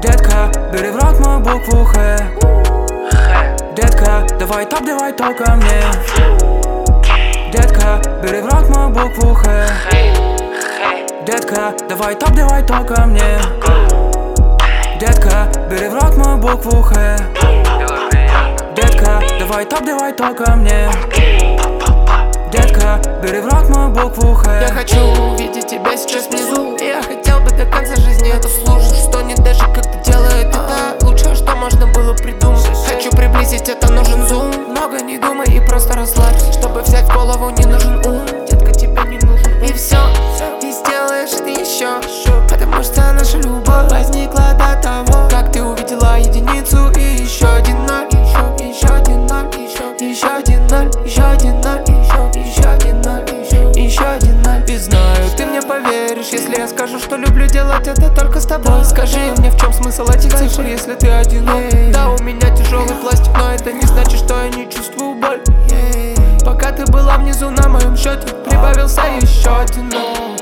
Детка, бери в рот мою букву Х. Детка, давай топ, давай только мне. Детка, бери в рот мою букву Х. Детка, давай топ, давай только мне. Детка, бери в рот мою букву Х. Детка, давай топ, давай только мне. Детка, бери в рот мою букву Х. Я хочу увидеть тебя сейчас внизу. Я хотел бы до конца жизни это слушать. Что не даже как ты делает это лучшее, что можно было придумать. Хочу приблизить, это нужен зум. Много не думай и просто расслабься. Чтобы взять в голову не нужен ум. Детка, тебе не нужен. И все, ты сделаешь это еще. Потому что наша любовь возникла до того, как ты увидела единицу и еще один ноль. Еще один ноль, еще один ноль, еще один ноль, еще один ноль, еще один ноль. И знаю, ты мне поверишь, если я скажу, что люблю делать это только с тобой. Скажи мне, в чем смысл этих цифр, если ты одинок. Да, у меня тяжелый пластик, но это не значит, что я не чувствую боль. Пока ты была внизу на моем счете, прибавился еще один ноль.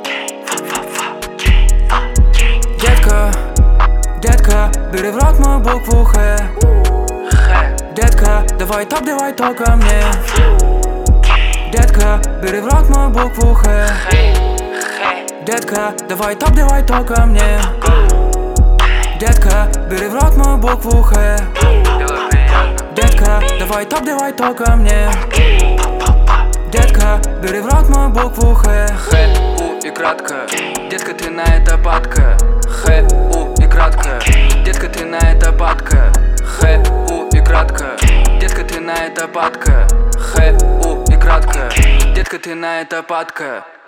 Детка, бери в рот мою букву Х. Детка, давай топ, давай только мне. Детка, бери в рот мою букву Х. Детка, давай топ, давай только мне. Детка, бери в рот мою букву Х. Детка, давай топ, давай только мне. Детка, бери в рот мою букву Х. Х, У и кратко. Детка, ты на это падка. Х, У и кратко. Детка, ты на это падка. Х, У и кратко. Детка, ты на это падка. Х, У и кратко. Детка, ты на это падка.